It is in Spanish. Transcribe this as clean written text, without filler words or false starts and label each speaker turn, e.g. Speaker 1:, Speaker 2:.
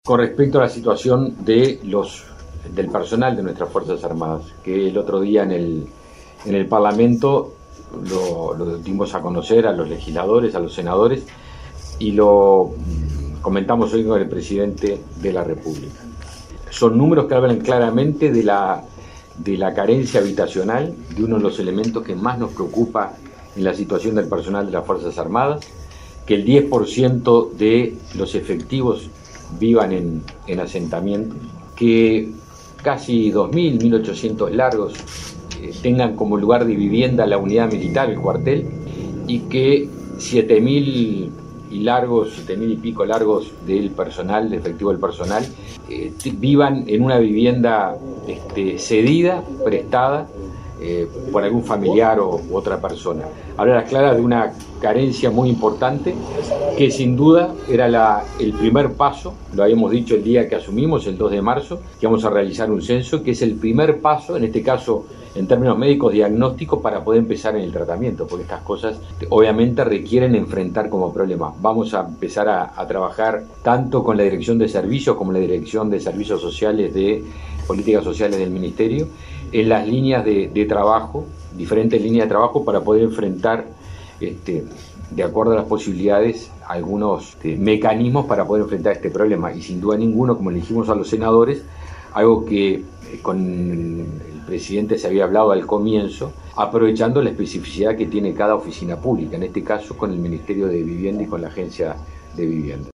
Speaker 1: Con respecto a la situación del personal de nuestras Fuerzas Armadas, que el otro día en el Parlamento lo dimos a conocer a los legisladores, a los senadores, y lo comentamos hoy con el presidente de la República. Son números que hablan claramente de la carencia habitacional, de uno de los elementos que más nos preocupa en la situación del personal de las Fuerzas Armadas, que el 10% de los efectivos vivan en asentamientos, que casi 2.000, 1.800 largos tengan como lugar de vivienda la unidad militar, el cuartel, y que 7.000 y pico largos del personal, de efectivo del personal, vivan en una vivienda cedida, prestada, por algún familiar u otra persona. Habla a las claras de una carencia muy importante que sin duda era el primer paso, lo habíamos dicho el día que asumimos, el 2 de marzo, que vamos a realizar un censo, que es el primer paso, en este caso en términos médicos diagnósticos, para poder empezar en el tratamiento, porque estas cosas obviamente requieren enfrentar como problema. Vamos a empezar a trabajar tanto con la Dirección de Servicios como la Dirección de Servicios Sociales de Políticas Sociales del Ministerio, en las líneas de trabajo, diferentes líneas de trabajo, para poder enfrentar, de acuerdo a las posibilidades, algunos mecanismos para poder enfrentar este problema. Y sin duda ninguno, como le dijimos a los senadores, algo que con el presidente se había hablado al comienzo, aprovechando la especificidad que tiene cada oficina pública, en este caso con el Ministerio de Vivienda y con la Agencia de Vivienda.